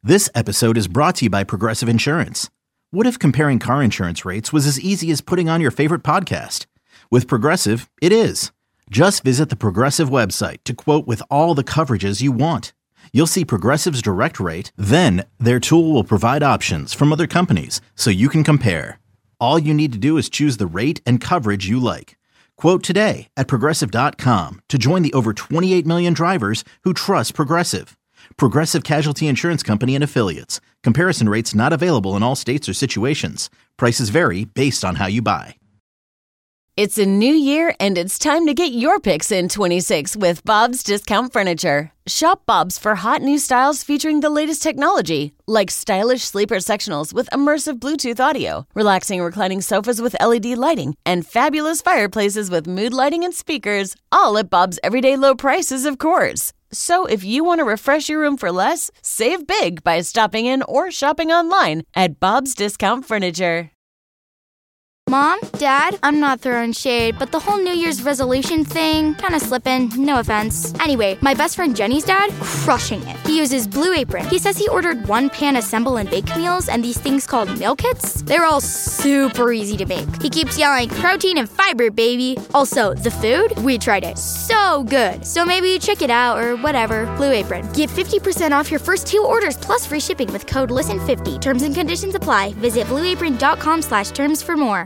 This episode is brought to you by Progressive Insurance. What if comparing car insurance rates was as easy as putting on your favorite podcast? With Progressive, it is. Just visit the Progressive website to quote with all the coverages you want. You'll see Progressive's direct rate, then their tool will provide options from other companies so you can compare. All you need to do is choose the rate and coverage you like. Quote today at Progressive.com to join the over 28 million drivers who trust Progressive. Progressive Casualty Insurance Company and Affiliates. Comparison rates not available in all states or situations. Prices vary based on how you buy. It's a new year, and it's time to get your picks in 26 with Bob's Discount Furniture. Shop Bob's for hot new styles featuring the latest technology, like stylish sleeper sectionals with immersive Bluetooth audio, relaxing reclining sofas with LED lighting, and fabulous fireplaces with mood lighting and speakers, all at Bob's everyday low prices, of course. So if you want to refresh your room for less, save big by stopping in or shopping online at Bob's Discount Furniture. Mom, Dad, I'm not throwing shade, but the whole New Year's resolution thing, kind of slipping, no offense. Anyway, my best friend Jenny's dad, crushing it. He uses Blue Apron. He says he ordered one-pan assemble and bake meals and these things called meal kits. They're all super easy to make. He keeps yelling, protein and fiber, baby. Also, the food, we tried it. So good. So maybe you check it out or whatever. Blue Apron. Get 50% off your first 2 orders plus free shipping with code LISTEN50. Terms and conditions apply. Visit blueapron.com/terms for more.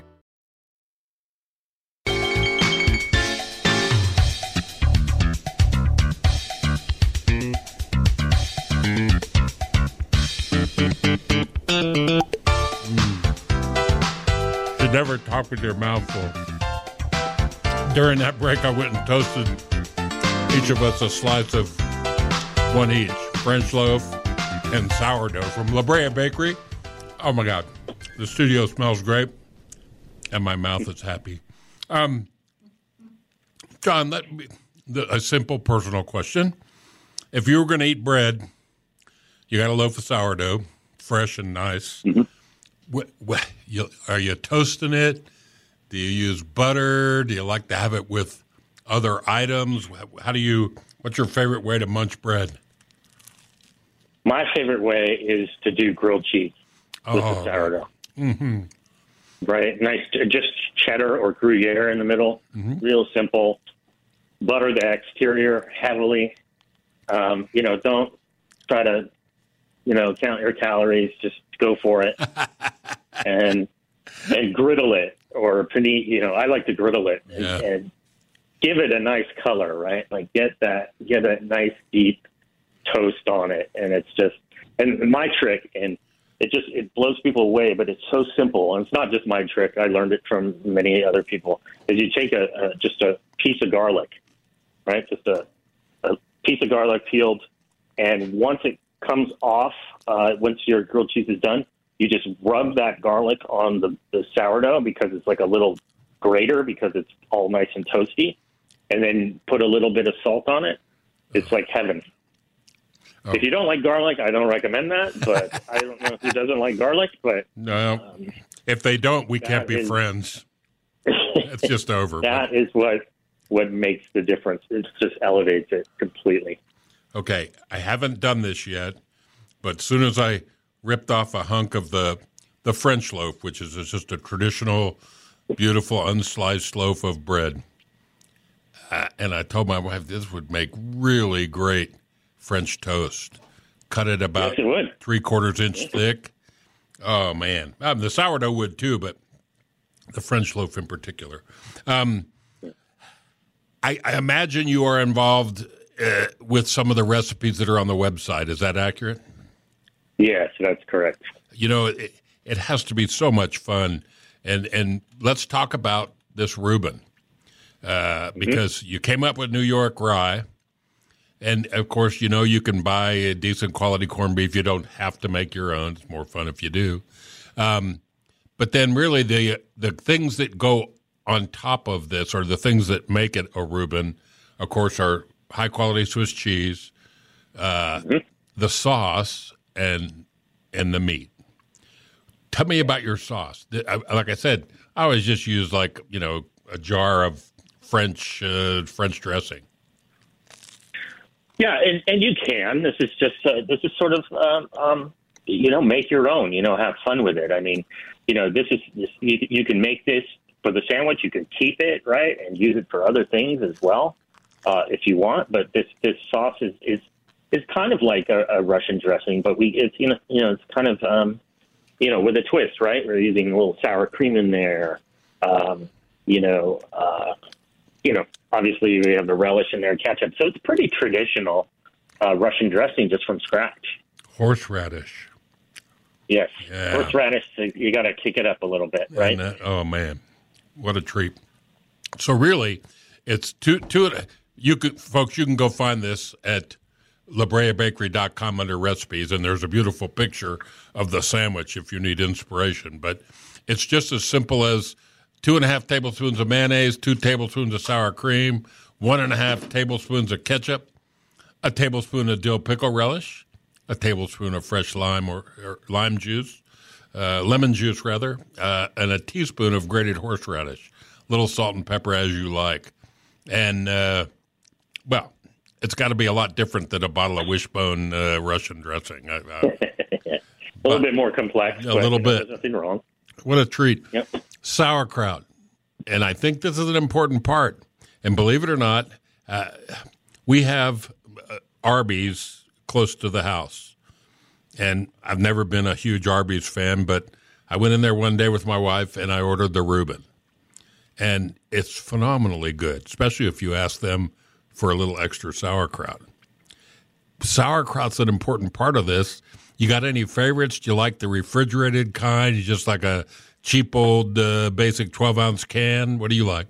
Should never talk with your mouth full. During that break, I went and toasted each of us a slice of one each, French loaf and sourdough from La Brea Bakery. Oh my God, the studio smells great, and my mouth is happy. John, a simple personal question. If you were going to eat bread, you got a loaf of sourdough, fresh and nice. Mm-hmm. Are you toasting it? Do you use butter? Do you like to have it with other items? What's your favorite way to munch bread? My favorite way is to do grilled cheese with the sourdough. Mm-hmm. Right? Nice, just cheddar or Gruyere in the middle. Mm-hmm. Real simple. Butter the exterior heavily. Don't try to, count your calories. Just go for it. and griddle it or panini. I like to griddle it and give it a nice color, right? Like get that nice deep toast on it. And it's just, and my trick, and it blows people away, but it's so simple. And it's not just my trick. I learned it from many other people. Is you take just a piece of garlic, right? Just a piece of garlic peeled. And once it comes off, once your grilled cheese is done, you just rub that garlic on the sourdough because it's like a little grater because it's all nice and toasty. And then put a little bit of salt on it. It's like heaven. Oh. If you don't like garlic, I don't recommend that. But I don't know who doesn't like garlic. But no, if they don't, we can't be friends. It's just over. That is what makes the difference. It just elevates it completely. Okay, I haven't done this yet, but as soon as I ripped off a hunk of the French loaf, which is just a traditional, beautiful, unsliced loaf of bread, and I told my wife this would make really great French toast. Cut it about 3/4 inch thick. Oh, man. The sourdough would too, but the French loaf in particular. I imagine you are involved with some of the recipes that are on the website. Is that accurate? Yes, that's correct. It has to be so much fun. And let's talk about this Reuben. Because you came up with New York rye. And, of course, you can buy a decent quality corned beef. You don't have to make your own. It's more fun if you do. But then really the things that go on top of this, or the things that make it a Reuben, of course, are high-quality Swiss cheese, the sauce, and the meat. Tell me about your sauce. Like I said, I always just use a jar of French dressing. Yeah, and you can. This is sort of make your own. Have fun with it. I mean, you can make this for the sandwich. You can keep it right and use it for other things as well if you want. But this sauce is kind of like a Russian dressing, but it's kind of with a twist, right? We're using a little sour cream in there. Obviously we have the relish in there, ketchup. So it's pretty traditional Russian dressing just from scratch. Horseradish. Yes. Yeah. Horseradish, you got to kick it up a little bit, right? Oh, man. What a treat. So really, it's you can go find this at LaBreaBakery.com under recipes, and there's a beautiful picture of the sandwich if you need inspiration. But it's just as simple as 2.5 tablespoons of mayonnaise, 2 tablespoons of sour cream, 1.5 tablespoons of ketchup, a tablespoon of dill pickle relish, a tablespoon of fresh lime or lime juice, lemon juice rather, and a teaspoon of grated horseradish, little salt and pepper as you like. And, it's got to be a lot different than a bottle of Wishbone Russian dressing. A little bit more complex. A little bit. There's nothing wrong. What a treat. Yep. Sauerkraut. And I think this is an important part. And believe it or not, we have Arby's close to the house. And I've never been a huge Arby's fan, but I went in there one day with my wife and I ordered the Reuben. And it's phenomenally good, especially if you ask them for a little extra sauerkraut. Sauerkraut's an important part of this. You got any favorites? Do you like the refrigerated kind? You just like a cheap old basic 12-ounce can? What do you like?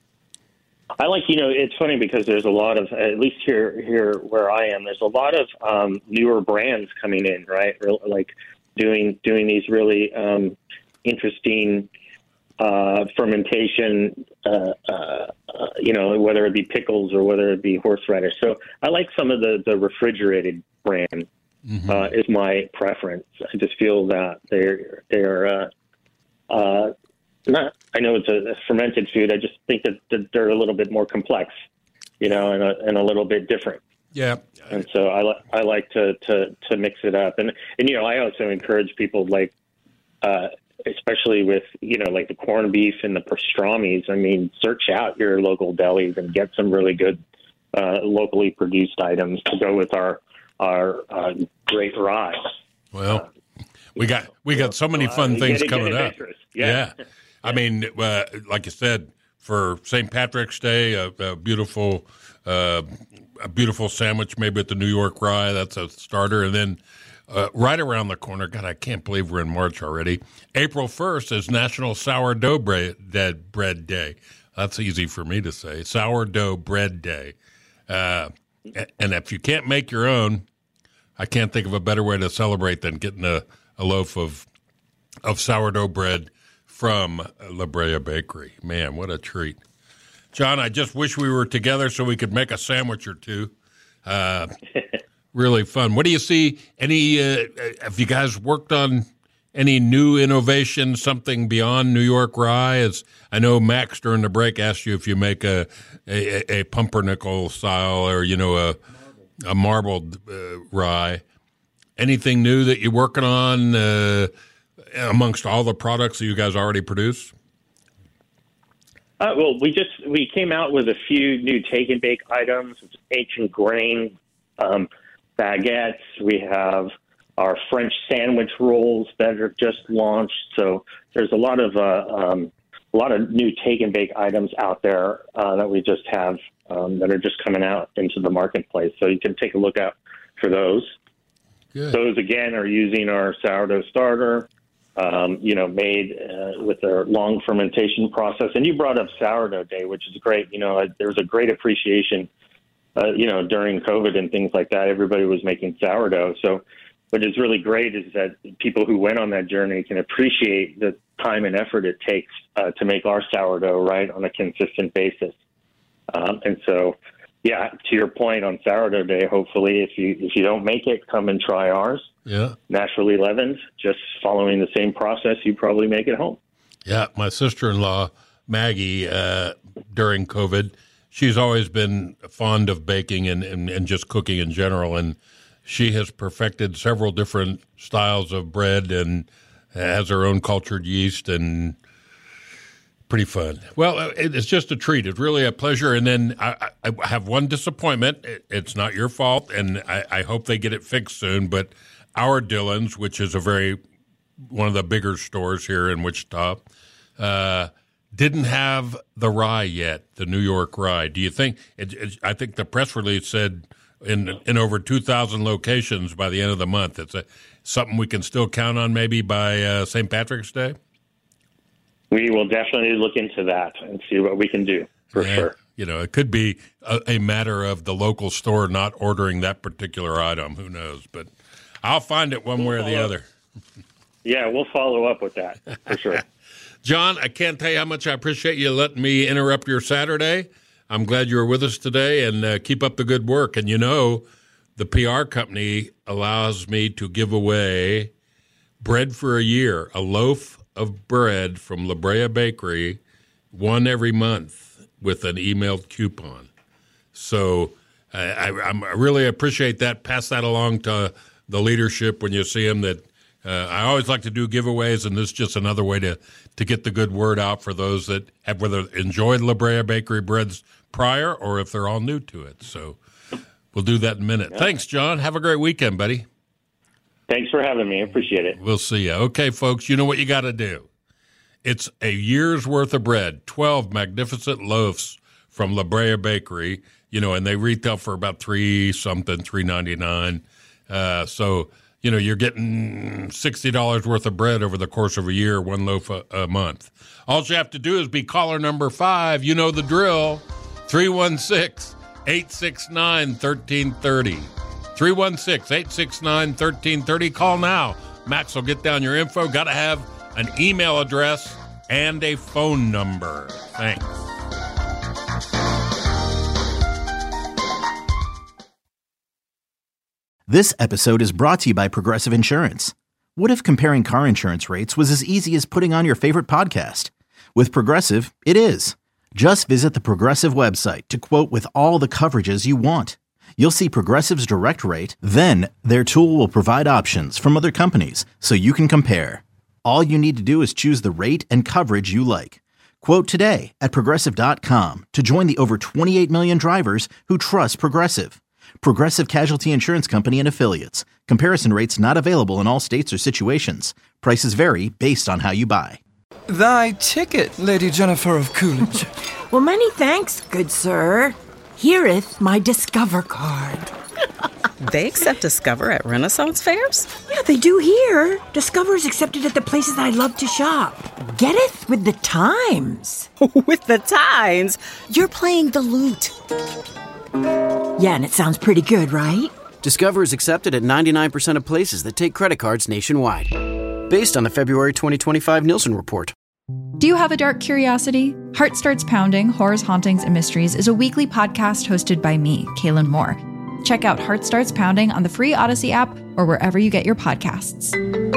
I like, it's funny because there's a lot of, at least here where I am, there's a lot of newer brands coming in, right? Like doing these really interesting fermentation, whether it be pickles or whether it be horseradish. So I like some of the refrigerated brand is my preference. I just feel that they're not. I know it's a fermented food. I just think that they're a little bit more complex, and a little bit different. Yeah. And so I like to mix it up, and I also encourage people like. Especially with, like the corned beef and the pastrami's. I mean, search out your local delis and get some really good locally produced items to go with our great rye. Well, we got so many fun things coming up. Yeah. I mean, like you said, for St. Patrick's Day, a beautiful sandwich, maybe at the New York Rye. That's a starter, and then. Right around the corner, God, I can't believe we're in March already. April 1st is National Sourdough Bread Day. That's easy for me to say. Sourdough Bread Day. And if you can't make your own, I can't think of a better way to celebrate than getting a loaf of sourdough bread from La Brea Bakery. Man, what a treat. John, I just wish we were together so we could make a sandwich or two. Really fun. What do you see? Have you guys worked on any new innovation, something beyond New York Rye? As I know Max during the break asked you if you make a pumpernickel style or, a marbled rye. Anything new that you're working on amongst all the products that you guys already produce? Well, we came out with a few new take and bake items, ancient grain, baguettes. We have our French sandwich rolls that are just launched. So there's a lot of new take and bake items out there that we just have that are just coming out into the marketplace. So you can take a look out for those. Good. Those again are using our sourdough starter, made with our long fermentation process. And you brought up Sourdough Day, which is great. There was a great appreciation. During COVID and things like that, everybody was making sourdough. So what is really great is that people who went on that journey can appreciate the time and effort it takes to make our sourdough right on a consistent basis. And so, to your point on Sourdough Day, hopefully if you don't make it, come and try ours. Yeah. Naturally leavened, just following the same process, you probably make it home. Yeah. My sister-in-law, Maggie, during COVID, she's always been fond of baking and just cooking in general, and she has perfected several different styles of bread and has her own cultured yeast, and pretty fun. Well, it's just a treat. It's really a pleasure. And then I have one disappointment. It's not your fault, and I hope they get it fixed soon. But our Dillon's, which is one of the bigger stores here in Wichita, didn't have the rye yet, the New York rye. Do you think? I think the press release said in over 2,000 locations by the end of the month. It's something we can still count on maybe by St. Patrick's Day? We will definitely look into that and see what we can do, for sure. You know, it could be a matter of the local store not ordering that particular item. Who knows? But I'll find it one way or the other. Yeah, we'll follow up with that, for sure. John, I can't tell you how much I appreciate you letting me interrupt your Saturday. I'm glad you were with us today, and keep up the good work. And, you know, the PR company allows me to give away bread for a year, a loaf of bread from La Brea Bakery, one every month with an emailed coupon. So I really appreciate that. Pass that along to the leadership when you see them. That I always like to do giveaways, and this is just another way to get the good word out for those that have whether enjoyed La Brea Bakery breads prior or if they're all new to it. So we'll do that in a minute. Yeah. Thanks, John. Have a great weekend, buddy. Thanks for having me. I appreciate it. We'll see you. Okay, folks, you know what you got to do. It's a year's worth of bread, 12 magnificent loaves from La Brea Bakery, you know, and they retail for about $3.99. So, you know, you're getting $60 worth of bread over the course of a year, one loaf a month. All you have to do is be caller number 5. You know the drill, 316-869-1330. 316-869-1330. Call now. Max will get down your info. Got to have an email address and a phone number. Thanks. This episode is brought to you by Progressive Insurance. What if comparing car insurance rates was as easy as putting on your favorite podcast? With Progressive, it is. Just visit the Progressive website to quote with all the coverages you want. You'll see Progressive's direct rate, then their tool will provide options from other companies so you can compare. All you need to do is choose the rate and coverage you like. Quote today at Progressive.com to join the over 28 million drivers who trust Progressive. Progressive Casualty Insurance Company and Affiliates. Comparison rates not available in all states or situations. Prices vary based on how you buy. Thy ticket, Lady Jennifer of Coolidge. Well, many thanks, good sir. Hereeth my Discover card. They accept Discover at Renaissance fairs? Yeah, they do here. Discover is accepted at the places I love to shop. Getteth with the times. With the times? You're playing the lute. Yeah, and it sounds pretty good, right? Discover is accepted at 99% of places that take credit cards nationwide. Based on the February 2025 Nielsen report. Do you have a dark curiosity? Heart Starts Pounding, Horrors, Hauntings, and Mysteries is a weekly podcast hosted by me, Kaylin Moore. Check out Heart Starts Pounding on the free Odyssey app or wherever you get your podcasts.